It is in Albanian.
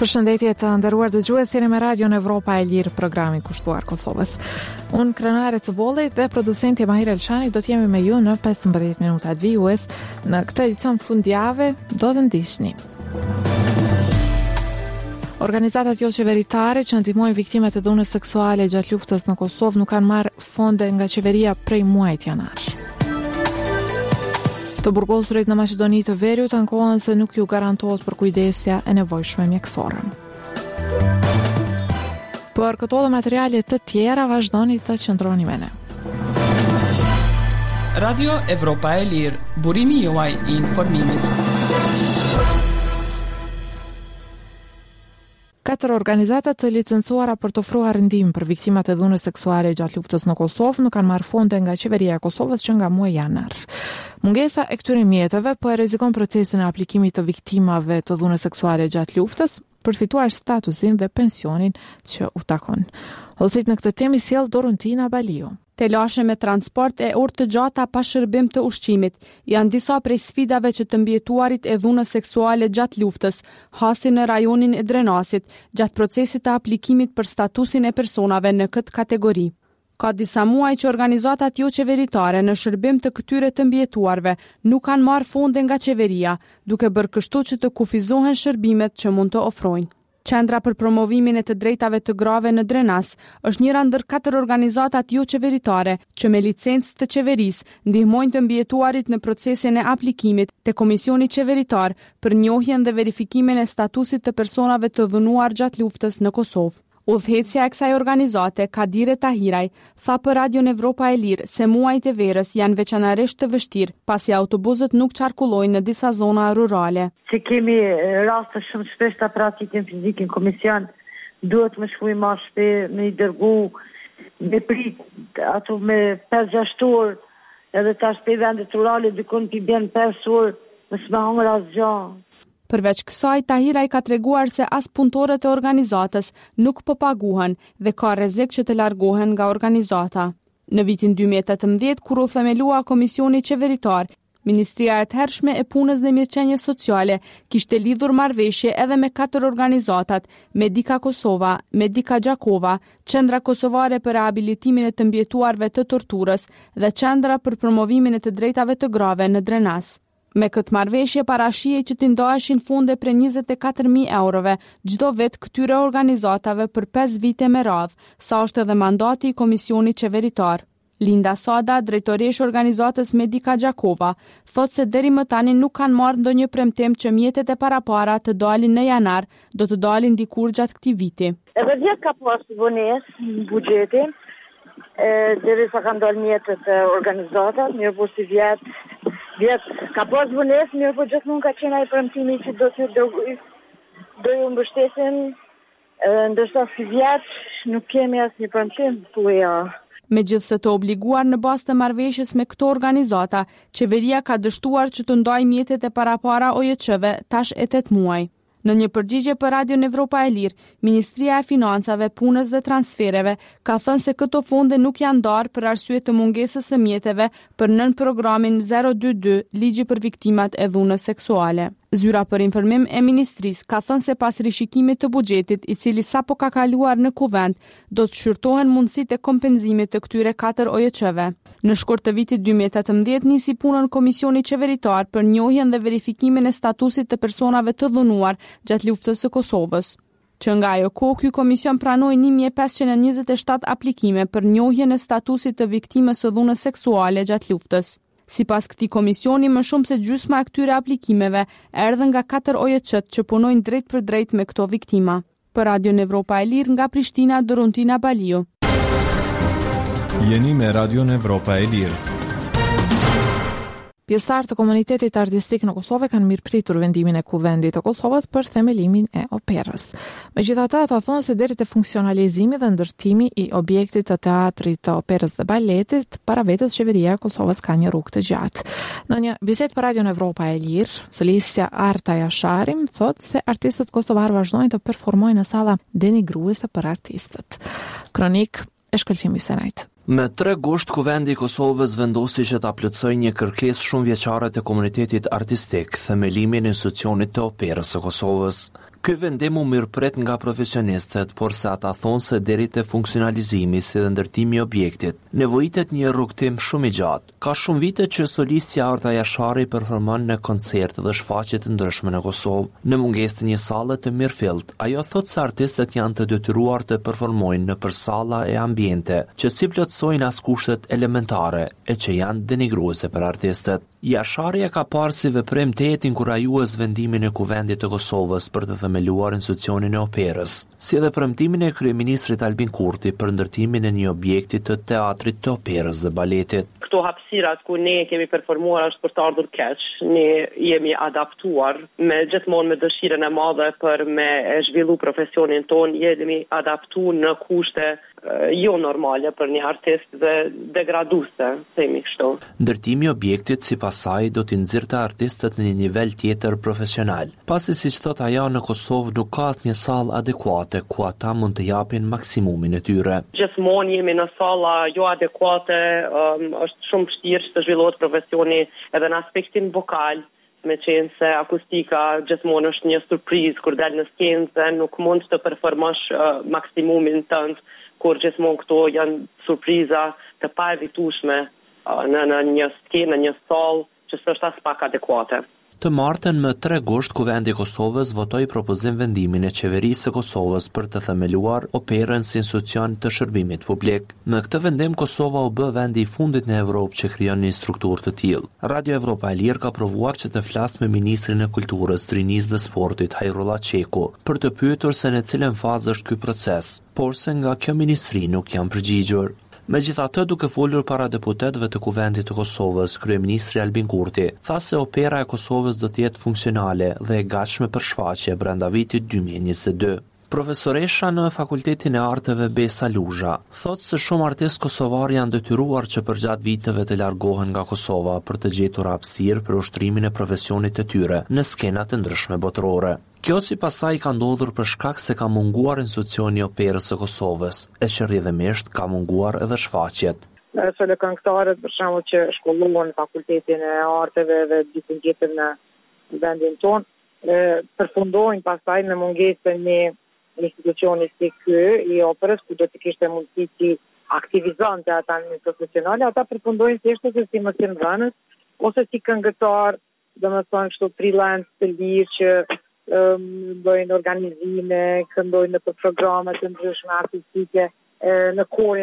Përshëndetje të nderuar dëgjues, jeni me Radion Evropa e Lirë, programi kushtuar Kosovës. Unë krenare të bollit dhe producenti Mahir Elshani do t'jemi me ju në 15 minutat vijues. Në këtë edicion fundjavë do të ndiqni. Organizatat jo qeveritare që ndihmojnë viktimat e dhunës seksuale gjatë luftës në Kosovë nuk kanë marrë fonde nga qeveria prej muajit janar. Të burgosurit në Maqedoni të Veriut ankohen se nuk ju garantohet për kujdesja e nevojshme mjekësore. Për këto dhe materiale të tjera vazhdoni të qëndroni me ne. Radio Evropa e Lirë, burimi juaj I informimit. 4 organizata të licencuara për të ofruar ndihmë për viktimat e dhunës seksuale gjatë luftës në Kosovë nuk kanë marrë fonde nga qeveria e Kosovës që nga muaji janar. Mungesa e këtyre mjeteve po e rrezikon procesin e aplikimit të viktimave të dhunës seksuale gjatë luftës për fituar statusin dhe pensionin që u takon. Hollësit në këtë temë sjell Dorontina Baliu. Telashe me transport e orë të gjata pa shërbim të ushqimit janë disa prej sfidave që të mbjetuarit e dhunës seksuale gjatë luftës hasin në rajonin e Drenasit gjatë procesit të aplikimit për statusin e personave në këtë kategori. Ka disa muaj që organizatat jo qeveritare në shërbim të këtyre të mbjetuarve nuk kanë marrë fonde nga qeveria, duke bërë kështu që të kufizohen shërbimet që mund të ofrojnë. Qendra për promovimin e të drejtave të grave në Drenas është njëra ndër 4 organizatat jo qeveritare që me licencë të qeverisë ndihmojnë të mbjetuarit në procesin e aplikimit të Komisioni Qeveritar për njohjen dhe verifikimin e statusit të personave të dhunuar gjatë luftës në Kosovë. Udhëheqësja e kësaj organizate, Kadire Tahiraj, tha për Radion Evropa e Lirë se muajt e verës janë veçanërisht të vështirë, pasi autobusët nuk qarkullojnë në disa zona rurale. Se kemi raste shumë shpesh të praktikën fizikin komision, duhet më shkuj ma shpe, me I dërgu, me prit, ato me 5-6 orë, edhe ta shpe vendet rurale, dykon t'i bjen 5 orë, më s'me hangër asgjë. Përveç kësaj, Tahira I ka treguar se as punëtorët e organizatës nuk po paguhen dhe ka rrezik që të largohen nga organizata. Në vitin 2018, kur u themelua Komisioni Qeveritar, Ministria e Thershme e Punës dhe Mirëqenies Sociale kishte lidhur marrëveshje edhe me 4 organizatat, Medika Kosova, Medika Gjakova, Qendra Kosovare për Rehabilitimin e të mbjetuarve të torturës dhe Qendra për promovimin e të drejtave të grave në Drenas. Me këtë marrëveshje parashihej që t'i ndoheshin fonde për 24.000 eurove çdo vit këtyre organizatave për 5 vite me radhë, sa është edhe mandati I Komisionit Qeveritar. Linda Sada, drejtoresh organizatës Medika Gjakova, thotë se deri më tani nuk kanë marrë ndonjë premtim që mjetet e parapara të dalin në janar, do të dalin dikur gjatë këtij viti. Edhe vjet ka pasur vonesë në buxhetin, derisa kanë dalë mjetet e organizatat, mirë po si vjet ka pas vonesë, mirë po gjithmonë ka qenë ai premtimi që do ju mbështesin, ndërsa si vjet nuk kemi asnjë premtim tuaja. Megjithse të obliguar në bazë të marrëveshjes me këto organizata, qeveria ka dështuar që të ndajë mjetet e parapara OJC-ve tash e 8 muaj. Në një përgjigje për Radion Evropa e Lirë, Ministria e Financave, Punës dhe Transfereve ka thënë se këto fonde nuk janë ndarë për arsye të mungesës së mjeteve për nën programin 022 Ligji për viktimat e dhunës seksuale. Zyra për informim e Ministrisë ka thënë se pas rishikimit të buxhetit, I cili sapo ka kaluar në kuvend, do të shqyrtohen mundësitë e kompenzimit të këtyre 4 OJC-ve. Në shkurt të vitit 2018 nisi punën Komisioni Qeveritar për njohjen dhe verifikimin e statusit të personave të dhunuar gjatë luftës së Kosovës. Që nga ajo kohë, ky komision pranoi 1527 aplikime për njohjen e statusit të viktimës së dhunës seksuale gjatë luftës. Sipas këtij komisioni, më shumë se gjysma e këtyre aplikimeve erdhën nga 4 OJC-t që punojnë drejt për drejt me këto viktima. Për Radion Evropa e Lirë nga Prishtina, Dorontina Baliu. Jeni me Radion Evropa e Lirë. Pjesëtarë të komunitetit artistik në Kosovë kanë mirëpritur vendimin e Kuvendit të Kosovës për themelimin e operës. Megjithatë, ata thonë se deri te funksionalizimi dhe ndërtimi I objektit të teatrit, të operës dhe baletit, para vetes qeveria e Kosovës ka një rrugë të gjatë. Në një bisedë për Radion Evropa e Lirë, solistja Arta Jasharim thotë se artistët kosovar vazhdojnë të performojnë në salla denigruese për artistët. Kronik e Shkëlqim Ysenajt. Me 3 gusht, Kuvendi I Kosovës vendosi që ta plotësojë një kërkesë shumë vjeçare të komunitetit artistik, themelimin e institucionit të operës së Kosovës. Ky vendim u mirëpret nga profesionistët, por se ata thonë se deri te funksionalizimi si dhe ndërtimi i objektit, nevojitet një rrugtim shumë i gjatë. Ka shumë vite që solistja Arta Jashari performon në koncerte dhe shfaqje të ndryshme në Kosovë, në mungesë të një salle të mirëfillt. Ajo thotë se artistët janë të detyruar të performojnë nëpër salla e ambiente që si plotësojnë as kushtet elementare e që janë denigruese për artistët. Jashari e ka parë si veprim tejet inkurajues vendimin e Kuvendit të Kosovës për të themeluar institucionin e operës, si edhe premtimin e kryeministrit Albin Kurti për ndërtimin e një objekti të teatrit të operës dhe baletit. Këto hapësirat ku ne kemi performuar është për të ardhur keq, ne jemi adaptuar me gjithmonë me dëshirën e madhe për me zhvillu profesionin ton, jemi adaptuar në kushte jo normale për një artist dhe degraduese, themi kështu. Ndërtimi i objektit sipas saj do t'i nxirrte artistët në një nivel tjetër profesional. Pasi siç thot ajo, në Kosovë nuk ka asnjë sallë adekuate ku ata mund të japin maksimumin e tyre. Gjithmonë jemi në salla jo adekuate, është shumë vështirë të zhvillohet profesioni edhe në aspektin vokal. Me qenë se akustika gjithmonë është një surprizë kur del në skenë, nuk mund të performosh maksimumin tënd, kur gjithmonë këto janë surpriza të pa evitueshme në një skenë, në një sallë që s'është as pak adekuate. Të martën më 3 gusht Kuvendi i Kosovës votoi propozim vendimin e qeverisë së Kosovës për të themeluar operën si institucion të shërbimit publik. Në këtë vendim Kosova u bë vendi i fundit në Evropë që krijon një strukturë të tillë. Radio Evropa e Lirë ka provuar që të flasë me ministrin e Kulturës, Rinisë dhe Sportit Hajrullah Çeku për të pyetur se në cilën fazë është ky proces, por se nga kjo ministri nuk janë përgjigjur. Megjithatë, duke folur para deputetëve të Kuvendit të Kosovës, kryeministri Albin Kurti tha se opera e Kosovës do të jetë funksionale dhe e gatshme për shfaqje brenda vitit 2022. Profesoresha në Fakultetin e Arteve Besa Luzha thotë se shumë artistë kosovar janë detyruar që përgjatë viteve të largohen nga Kosova për të gjetur hapësirë për ushtrimin e profesionit të tyre në skena të ndryshme botërore. Kjo sipas saj ka ndodhur për shkak se ka munguar institucioni i operës së Kosovës, e që rrjedhimisht ka munguar edhe shfaqjet. Sole këngëtarët për shembull që shkollohen në Fakultetin e Arteve dhe ditën tjetër në vendin ton, përfundojnë pastaj në mungesë një institucioni si ky i operës ku do të kishte mundësi të aktivizonte ata në profesionale, ata përfundojnë thjesht si mësimdhënës ose si këngëtar, domethënë kështu freelance të lirë që bëjnë organizime, këndojnë në programe të ndryshme artistike në kohë